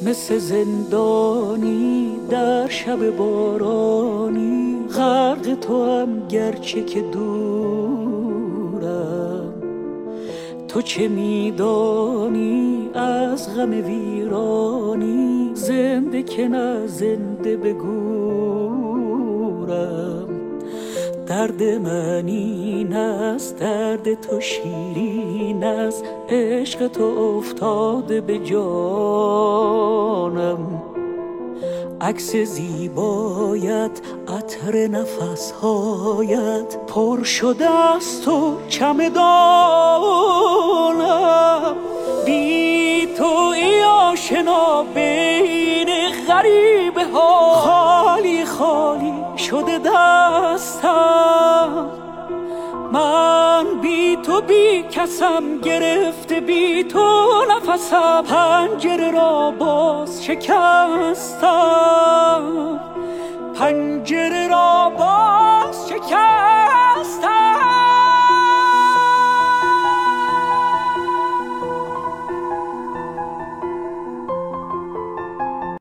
مثل زندانی در شب بارانی، غرق تو هم گرچه که دورم. تو چه میدانی از غم ویرانی، زنده که نه زنده به گورم. درد من این است، درد تو شیرین است، عشق تو افتاده به جانم. عکس زیبایت، عطر نفسهایت، پر شده است تو چمدانم. بی تو ای آشنا بین غریبه ها، خالی خالی شده دستم. من بی تو بی کسم، گرفته بی تو نفسم، پنجره را باز شکستم، پنجره را باز